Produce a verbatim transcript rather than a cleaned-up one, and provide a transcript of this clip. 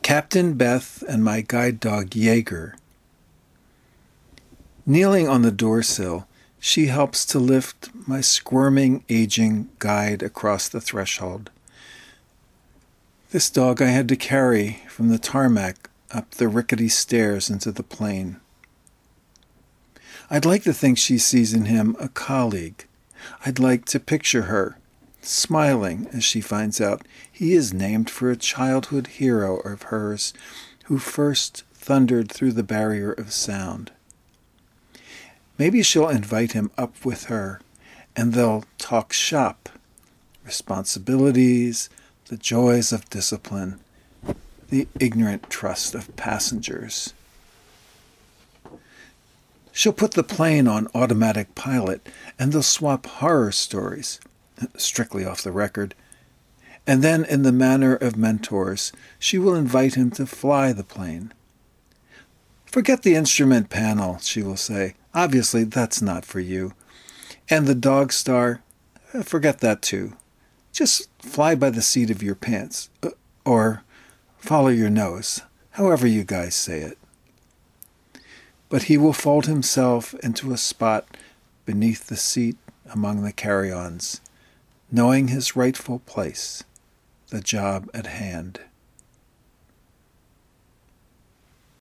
Captain Beth and my guide dog Jaeger. Kneeling on the doorsill, she helps to lift my squirming, aging guide across the threshold. This dog I had to carry from the tarmac up the rickety stairs into the plane. I'd like to think she sees in him a colleague. I'd like to picture her, smiling as she finds out he is named for a childhood hero of hers who first thundered through the barrier of sound. Maybe she'll invite him up with her, and they'll talk shop, responsibilities, the joys of discipline, the ignorant trust of passengers. She'll put the plane on automatic pilot, and they'll swap horror stories, strictly off the record. And then, in the manner of mentors, she will invite him to fly the plane. Forget the instrument panel, she will say. Obviously, that's not for you. And the dog star, forget that too. Just fly by the seat of your pants, or follow your nose, however you guys say it. But he will fold himself into a spot beneath the seat among the carry-ons, knowing his rightful place, the job at hand.